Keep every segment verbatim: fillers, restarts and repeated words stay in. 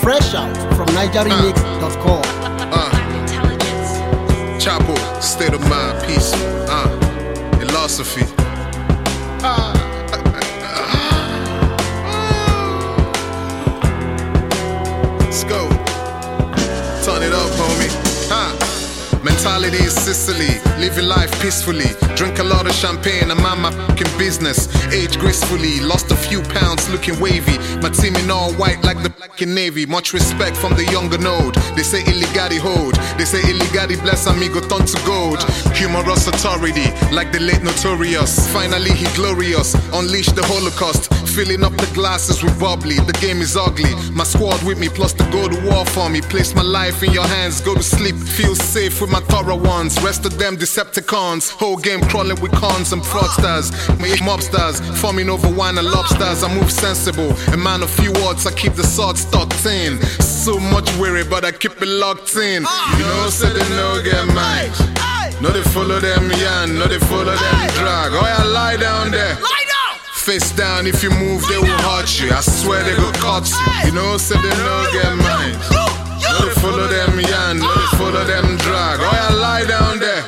Fresh out from niger remix dot com. Uh, uh. Chapo, state of mind, peace, uh, philosophy. Uh. Let's go. Turn it up, homie. Huh. Mentality is Sicily, living life peacefully. Drink a lot of champagne, I'm on my fucking business. Age gracefully, lost a few pounds looking wavy. My team in all white like the fucking Navy. Much respect from the younger node. They say illegati hold, they say illegati bless amigo turn to gold. Humorous authority, like the late Notorious. Finally he glorious, unleash the Holocaust. Filling up the glasses with bubbly, the game is ugly. My squad with me, plus the go to war for me. Place my life in your hands, go to sleep. Feel safe with my thorough ones. Rest of them Decepticons. Whole game crawling with cons and fraudsters. My mobsters, forming over wine and lobsters. I move sensible, a man of few words. I keep the sword stuck in. So much weary, but I keep it locked in. You know, say they no get mine. No, they follow them yan, no, they follow them drag. Oh, yeah, lie down there. Face down, if you move, they will hurt you. I swear they go cut you. You know, say they no get mine. No, they follow them yan, no, they follow them drag. Oh, yeah, lie down there.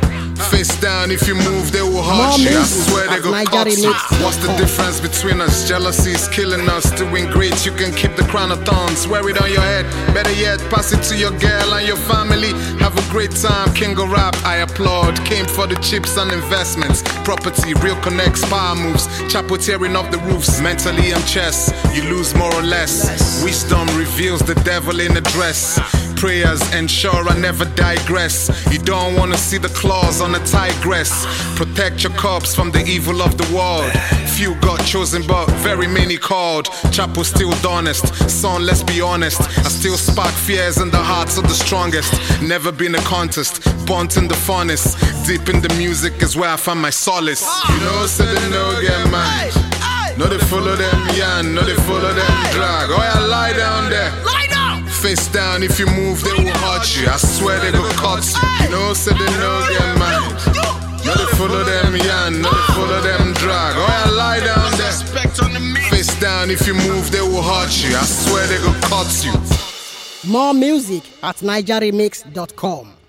Face down, if you move, they will hurt you. I swear they go cut you. What's the difference between us? Jealousy is killing us. Doing great, you can keep the crown of thorns. Wear it on your head. Better yet, pass it to your girl and your family. Have a great time, king of rap, I applaud. Came for the chips and investments. Property, real connects, power moves. Chapo tearing off the roofs. Mentally I'm chess, you lose more or less. Wisdom reveals the devil in a dress. Prayers ensure I never digress. You don't wanna see the claws on a tigress. Protect your corpse from the evil of the world. Few got chosen but very many called. Chapo still honest, son let's be honest. I still spark fears in the hearts of the strongest. Never been a contest, bunt in the funnest. Deep in the music is where I find my solace. You know say they no get mine. No they follow them yan, no they follow them drag. Oh yeah, lie down there. Face down, if you move, they will hurt you. I swear they go cut you. You know, say they no get mine. No, they follow them yan, no, they follow them drag. Oh, yeah, lie down there. Face down, if you move, they will hurt you. I swear they go cut you. More music at niger remix dot com.